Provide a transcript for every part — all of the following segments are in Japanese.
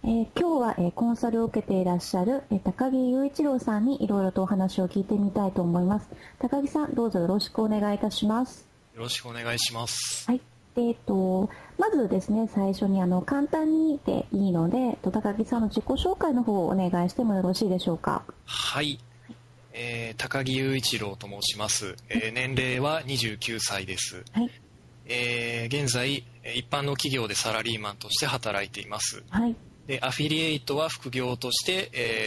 今日は、コンサルを受けていらっしゃる、高木雄一郎さんにいろいろとお話を聞いてみたいと思います。高木さん、どうぞよろしくお願いいたします。 よろしくお願いします。 はい。まずですね、最初に簡単にでいいので、高木さんの自己紹介の方をお願いしてもよろしいでしょうか。 はい。高木雄一郎と申します。年齢は29歳です。 はい。 現在、一般の企業でサラリーマンとして働いています。 はい。 で、アフィリエイトは副業として、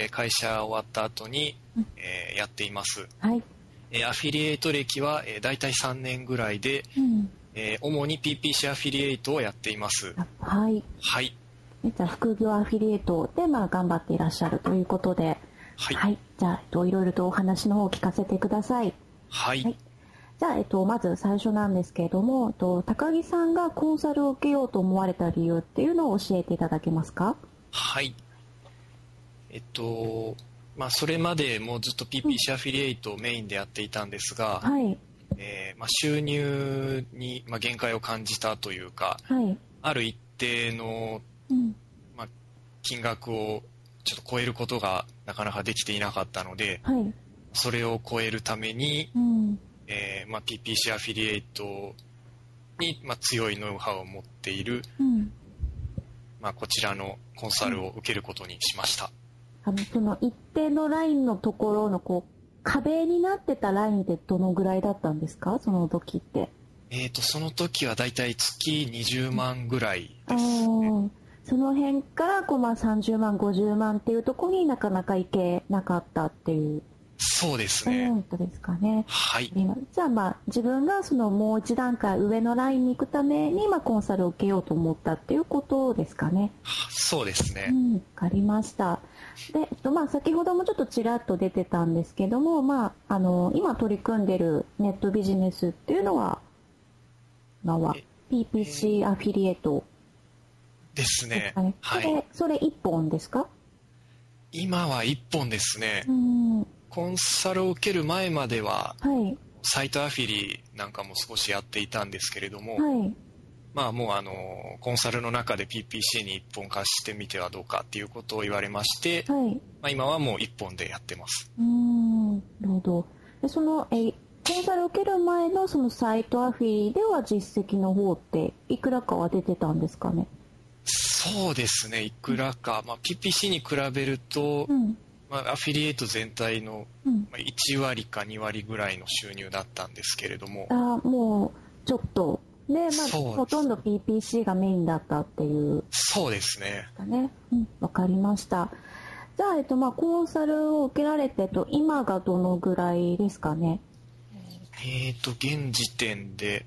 会社終わった後に、やっています。 はい。 アフィリエイト歴は、大体3年ぐらいで、主に PPC アフィリエイトをやっています。 はい。 はい。 じゃあ副業アフィリエイトで、頑張っていらっしゃるということで、 はい。 はい。じゃあ、いろいろとお話の方を聞かせてください。 はい。はい、 じゃあ、まず最初なんですけれども、高木さんがコンサルを受けようと思われた理由っていうのを教えていただけますか？ はい。それまでもうずっと PPC アフィリエイトをメインでやっていたんですが、 はい。 収入に、限界を感じたというか、 はい、 ある一定の、金額をちょっと超えることがなかなかできていなかったので、 はい、 それを超えるために、PPC アフィリエイトに、強いノウハウを持っている、こちらのコンサルを受けることにしました。 その一定のラインのところの壁になってたラインってどのぐらいだったんですか、その時って。 その時はだいたい月20万ぐらいですね。 その辺から30万50万っていうところになかなか行けなかったっていう。 そうですね。 ことですかね。 はい。 じゃあ自分がもう一段階上のラインに行くためにコンサルを受けようと思ったっていうことですかね。 そうですね。 わかりました。で、先ほどもちょっとちらっと出てたんですけども、今取り組んでるネットビジネスっていうのは、今は PPC アフィリエイトですね。 はい。それ1本ですか？ 今は1本ですね。コンサルを受ける前までは、サイトアフィリなんかも少しやっていたんですけれども、もうコンサルの中で PPC に1本貸してみてはどうかっていうことを言われまして、今はもう1本でやってます。 なるほど。でコンサルを受ける前のそのサイトアフィリでは実績の方っていくらかは出てたんですかね？ そうですね、いくらか、PPC に比べると、アフィリエイト全体の1割か2割ぐらいの収入だったんですけれども。 もうちょっとで、ほとんど PPC がメインだったっていう。 そうですね。 わかりました。じゃあ、コンサルを受けられて今がどのぐらいですかね？ 現時点で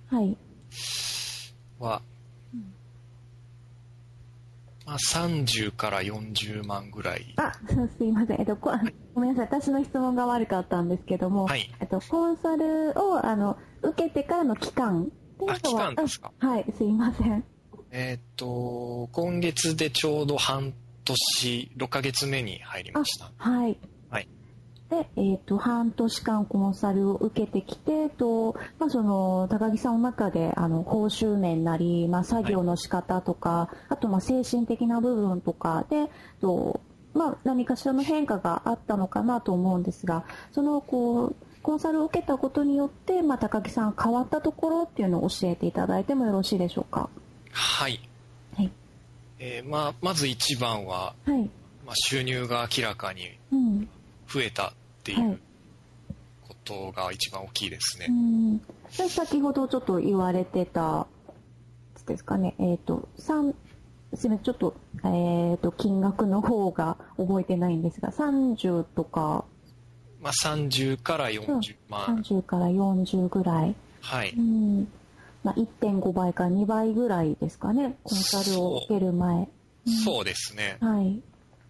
は、30から40万ぐらい。 すいません。ごめんなさい。私の質問が悪かったんですけども、コンサルを受けてからの期間っていうのは。 期間ですか？ はい、すいません。 今月でちょうど半年、6ヶ月目に入りました。 はい。で、半年間コンサルを受けてきて、高木さんの中で、報酬面なり、作業の仕方とか、あと、精神的な部分とかで、何かしらの変化があったのかなと思うんですが、コンサルを受けたことによって、高木さん変わったところっていうのを教えていただいてもよろしいでしょうか？ はい。まず一番は、収入が明らかに増えたっていうことが一番大きいですね。 先ほどちょっと言われてたですかね。すみません、ちょっと金額の方が覚えてないんですが、30とか。 30から40万。 30から40ぐらい。 はい。 1.5 倍から2倍ぐらいですかね、コンサルを受ける前。 そうですね。 はい。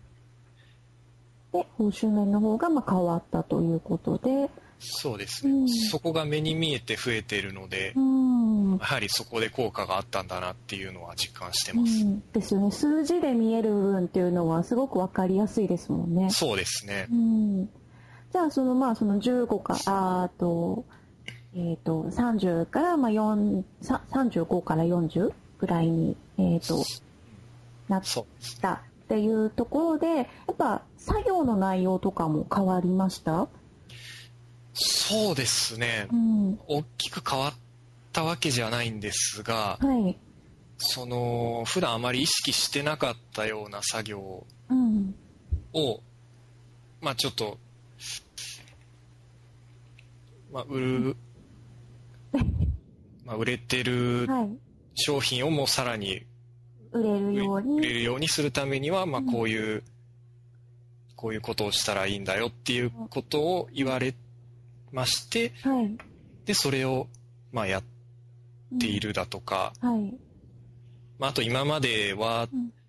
で、報酬面の方が変わったということで。 そうですね。そこが目に見えて増えているので、やはりそこで効果があったんだなっていうのは実感してます。 ですよね。数字で見える部分っていうのはすごくわかりやすいですもんね。 そうですね。 じゃあ、その15か、30から35から40ぐらいに、なったっていうところで、やっぱ作業の内容とかも変わりました？ そうですね、大きく変わったわけじゃないんですが、はい、普段あまり意識してなかったような作業を、まあちょっと、まあ売れてる商品をもうさらに売れるようにするためには、まあこういうことをしたらいいんだよっていうことを言われまして、はい、でそれをまあやっているだとか、はい、まあ、あと今までは、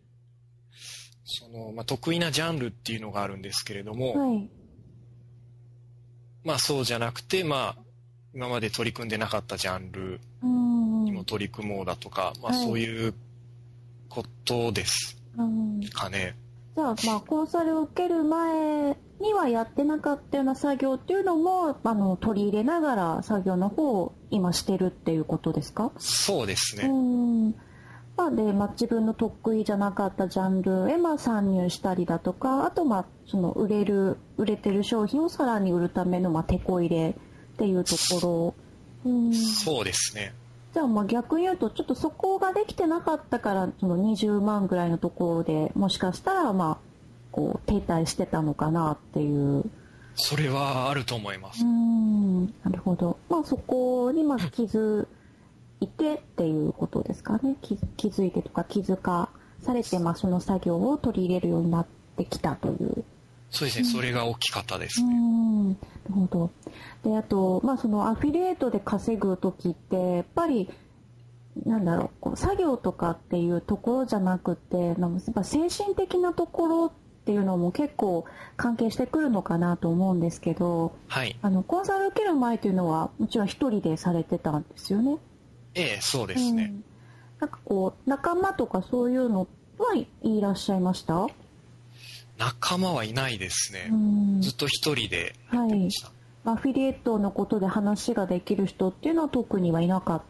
まあ、得意なジャンルっていうのがあるんですけれども、はい、まあそうじゃなくて、まあ今まで取り組んでなかったジャンルにも取り組もうだとか、まあそういうことですかね。 じゃあ、まあコンサルを受ける前にはやってなかったような作業っていうのも取り入れながら作業の方を今してるっていうことですか？ そうですね。 で、自分の得意じゃなかったジャンルへ参入したりだとか、あと売れてる商品をさらに売るためのテこ入れっていうところ。 そうですね。 じゃあ逆に言うとちょっとそこができてなかったから20万ぐらいのところでもしかしたらこう停滞してたのかなっていう。 それはあると思います。 なるほど。そこに気づいてっていうことですかね。気づいてとか気づかされてその作業を取り入れるようになってきたという。 そうですね。それが大きかったですね。 なるほど。で、あとそのアフィリエイトで稼ぐ時ってやっぱり作業とかっていうところじゃなくてやっぱ精神的なところっていうのも結構関係してくるのかなと思うんですけど、 はい、 コンサル受ける前というのはもちろん一人でされてたんですよね。 ええ、そうですね。 仲間とかそういうのはいらっしゃいました？ 仲間はいないですね。ずっと一人でやってました。 アフィリエイトのことで話ができる人っていうのは特にはいなかった？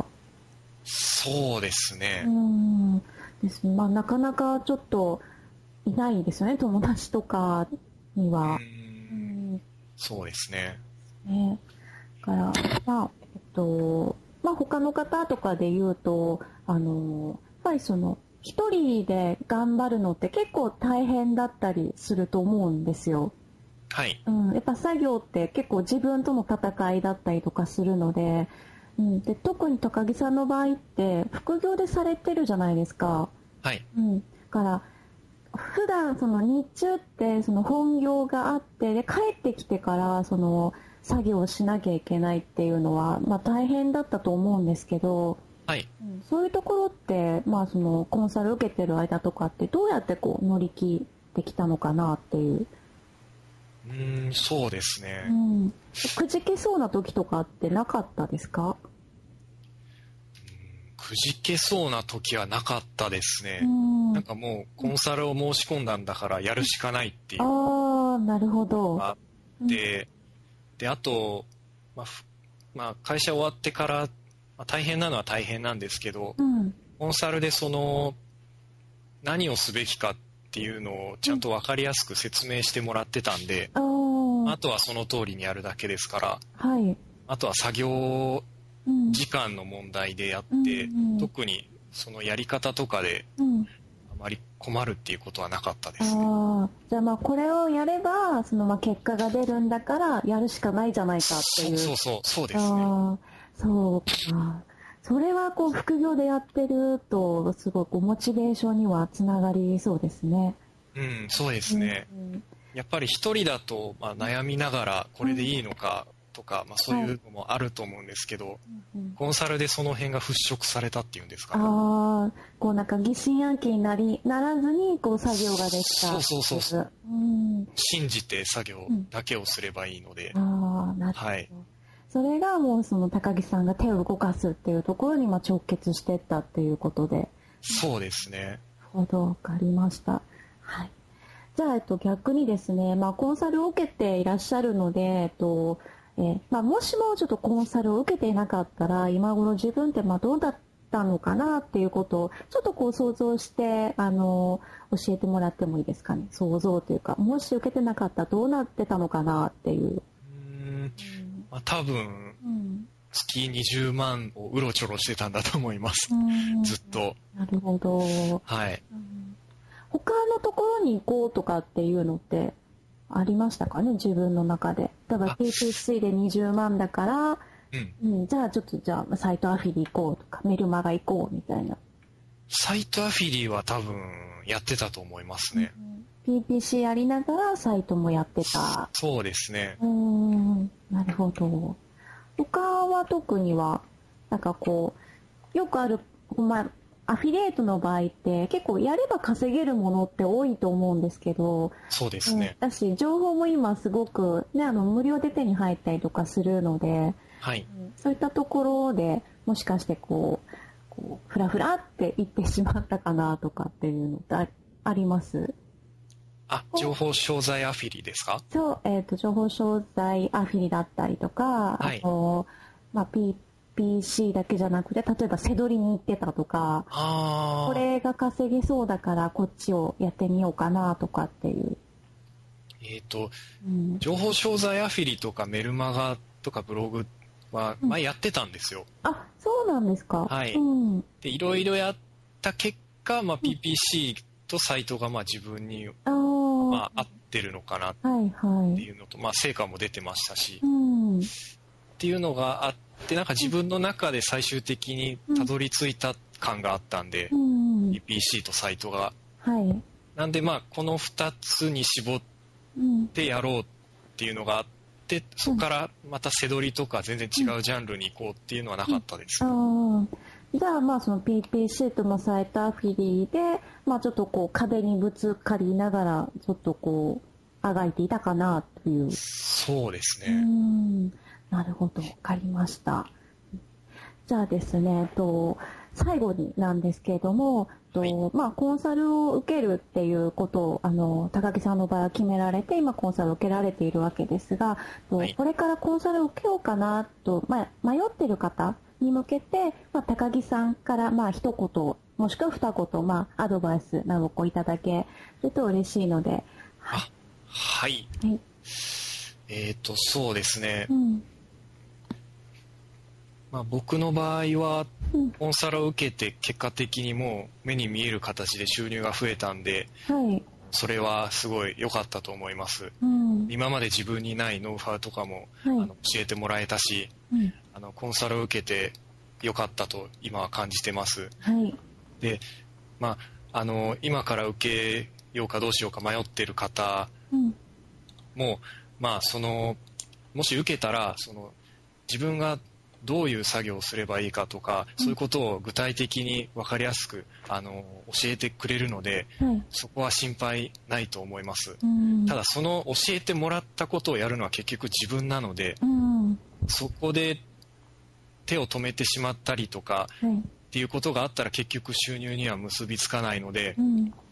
そうですね。 ですね。なかなかちょっといないですよね、友達とかには。 そうですね。 だから他の方とかで言うとやっぱり一人で頑張るのって結構大変だったりすると思うんですよ。 はい。 やっぱ作業って結構自分との戦いだったりとかするので、で特に高木さんの場合って副業でされてるじゃないですか。 はい。 だから普段日中って本業があってで帰ってきてから作業をしなきゃいけないっていうのは大変だったと思うんですけど、 はい、 そういうところってコンサル受けてる間とかってどうやって乗り切ってきたのかなっていう。 そうですね。 くじけそうな時とかってなかったですか？ くじけそうな時はなかったですね。なんかもうコンサルを申し込んだんだからやるしかないっていう。 なるほど。 で、あと、会社終わってから、大変なのは大変なんですけど、コンサルで何をすべきかっていうのをちゃんと分かりやすく説明してもらってたんで、あとはその通りにやるだけですから、あとは作業時間の問題であって、特にそのやり方とかであまり困るっていうことはなかったですね。 じゃあこれをやれば結果が出るんだからやるしかないじゃないかっていう。 そうですね。 そうか。それは副業でやってるとすごくモチベーションにはつながりそうですね。 そうですね。やっぱり一人だと悩みながらこれでいいのかとか、そういうのもあると思うんですけど、コンサルでその辺が払拭されたっていうんですかね。 疑心暗鬼にならずに作業ができた。 そう。信じて作業だけをすればいいので。 なるほど。はい。それがもう高木さんが手を動かすっていうところに直結していったっていうことで。 そうですね。 わかりました。はい。じゃあ逆にですね、コンサルを受けていらっしゃるのでもしもちょっとコンサルを受けていなかったら今頃自分ってどうだったのかなっていうことをちょっとこう想像して教えてもらってもいいですかね。想像というか、もし受けてなかったらどうなってたのかなっていう。 まあ、多分、月20万をうろちょろしてたんだと思います。ずっと。 なるほど。 はい。 他のところに行こうとかっていうのってありましたかね、自分の中で。例えば PPC で20万だから、じゃあちょっとサイトアフィリ行こうとか、メルマガ行こうみたいな。 サイトアフィリは多分やってたと思いますね。 PPC やりながらサイトもやってた。 そうですね。 なるほど。他は特には、なんかこう、よくある、アフィリエイトの場合って結構やれば稼げるものって多いと思うんですけど、 そうですね。 だし、情報も今すごく、ね、無料で手に入ったりとかするので、 はい。 そういったところでもしかしてこうフラフラって言ってしまったかなとかっていうのってあります？ 情報商材アフィリですか？ そう、情報商材アフィリだったりとか、はい、PPC だけじゃなくて、例えば背取りに行ってたとか、これが稼げそうだからこっちをやってみようかなとかっていう。 情報商材アフィリとかメルマガとかブログは前やってたんですよ。 そうなんですか。 はい。で、いろいろやった結果、PPC とサイトが自分に合ってるのかなっていうのと、成果も出てましたし、っていうのがあって、なんか自分の中で最終的にたどり着いた感があったんで、PPC とサイトが。なんでこの2つに絞ってやろうっていうのがあって、そこからまた背取りとか全然違うジャンルに行こうっていうのはなかったです。 じゃあその PPC とサイトアフィリで、ちょっとこう壁にぶつかりながらちょっとこうあがいていたかなという。 そうですね。 なるほど、分かりました。じゃあですね、最後になんですけれども、コンサルを受けるっていうことを高木さんの場合は決められて、今コンサルを受けられているわけですが、これからコンサルを受けようかなと、迷っている方に向けて、高木さんから一言もしくは二言、アドバイスなどをいただけると嬉しいので。 はい。そうですね。僕の場合はコンサルを受けて結果的にもう目に見える形で収入が増えたんで、それはすごい良かったと思います。今まで自分にないノウハウとかも、教えてもらえたし、コンサルを受けて良かったと今は感じてます。で、今から受けようかどうしようか迷ってる方も、もし受けたら自分がどういう作業をすればいいかとか、そういうことを具体的に分かりやすく教えてくれるので、そこは心配ないと思います。ただその教えてもらったことをやるのは結局自分なので、そこで手を止めてしまったりとか、っていうことがあったら結局収入には結びつかないので、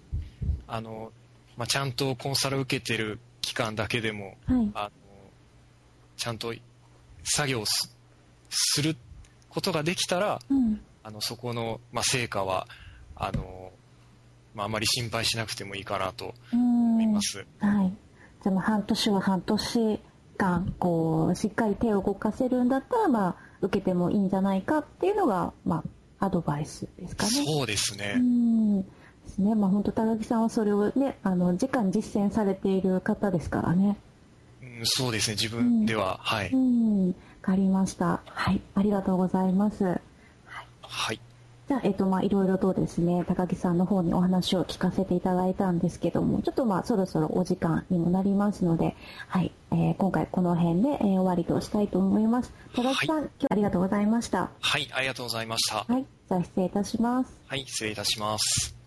ちゃんとコンサルを受けてる期間だけでも、ちゃんと作業をすることができたら、そこの、成果はあまり心配しなくてもいいかなと思います。 じゃあ半年は半年間しっかり手を動かせるんだったら、受けてもいいんじゃないかっていうのが、アドバイスですかね。 そうですね。 ですね。本当高木さんはそれをね、直に実践されている方ですからね。 そうですね。自分では、 わかりました。ありがとうございます。じゃあ、いろいろとですね、高木さんの方にお話を聞かせていただいたんですけども、ちょっとそろそろお時間にもなりますので、今回この辺で、終わりとしたいと思います。高木さん、今日はありがとうございました。 ありがとうございました。 じゃあ失礼いたします。 失礼いたします。